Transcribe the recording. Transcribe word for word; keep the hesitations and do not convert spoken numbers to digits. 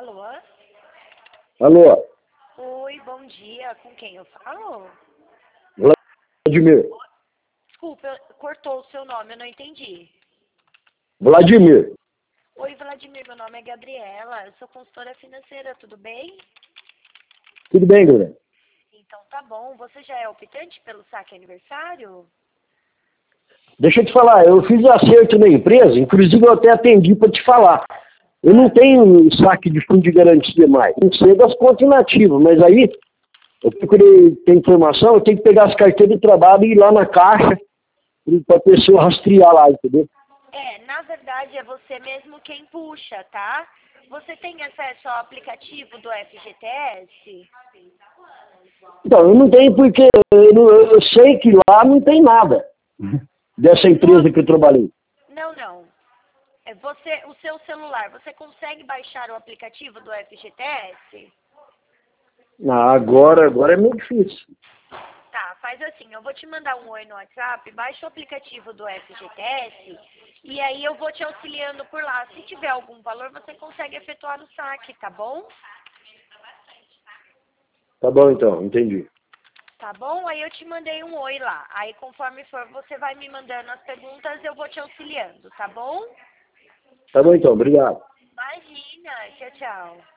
Alô? Alô? Oi, bom dia. Com quem eu falo? Vladimir. Desculpa, eu- cortou o seu nome, eu não entendi. Vladimir. Oi, Vladimir, meu nome é Gabriela, eu sou consultora financeira, tudo bem? Tudo bem, galera? Então tá bom. Você já é optante pelo saque aniversário? Deixa eu te falar, eu fiz acerto na empresa, inclusive eu até atendi para te falar. Eu não tenho saque de fundo de garantia mais. Não sei das contas inativas, mas aí eu procurei ter informação, eu tenho que pegar as carteiras de trabalho e ir lá na caixa para a pessoa rastrear lá, entendeu? É, na verdade é você mesmo quem puxa, tá? Você tem acesso ao aplicativo do F G T S? Então, eu não tenho porque eu, não- eu sei que lá não tem nada dessa empresa que eu trabalhei. Não, não. É você, o seu celular, você consegue baixar o aplicativo do F G T S? Ah, agora, agora é meio difícil. Tá, faz assim, eu vou te mandar um oi no WhatsApp, baixa o aplicativo do F G T S e aí eu vou te auxiliando por lá. Se tiver algum valor, você consegue efetuar no saque, tá bom? Tá bom então, entendi. Tá bom? Aí eu te mandei um oi lá. Aí conforme for, você vai me mandando as perguntas, eu vou te auxiliando, tá bom? Tá bom então, obrigado. Imagina, tchau, tchau.